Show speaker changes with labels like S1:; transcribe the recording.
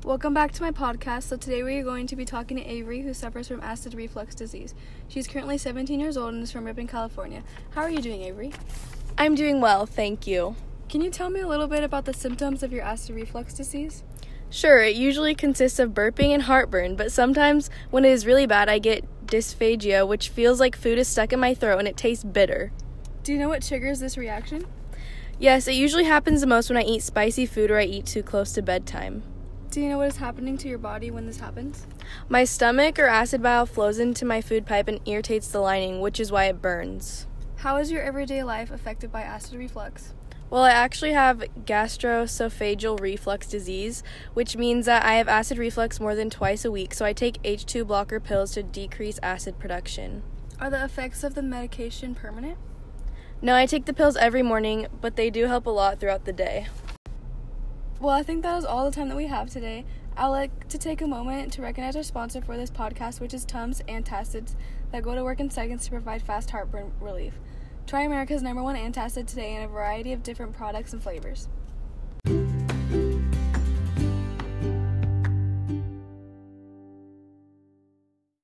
S1: Welcome back to my podcast. So today we are going to be talking to Avery, who suffers from acid reflux disease. She's currently 17 years old and is from Ripon, California. How are you doing, Avery?
S2: I'm doing well, thank you.
S1: Can you tell me a little bit about the symptoms of your acid reflux disease?
S2: Sure, it usually consists of burping and heartburn, but sometimes when it is really bad, I get dysphagia, which feels like food is stuck in my throat and it tastes bitter.
S1: Do you know what triggers this reaction?
S2: Yes, it usually happens the most when I eat spicy food or I eat too close to bedtime.
S1: Do you know what is happening to your body when this happens?
S2: My stomach or acid bile flows into my food pipe and irritates the lining, which is why it burns.
S1: How is your everyday life affected by acid reflux?
S2: Well, I actually have gastroesophageal reflux disease, which means that I have acid reflux more than twice a week, so I take H2 blocker pills to decrease acid production.
S1: Are the effects of the medication permanent?
S2: No, I take the pills every morning, but they do help a lot throughout the day.
S1: Well, I think that is all the time that we have today. I'd like to take a moment to recognize our sponsor for this podcast, which is Tums Antacids that go to work in seconds to provide fast heartburn relief. Try America's #1 antacid today in a variety of different products and flavors.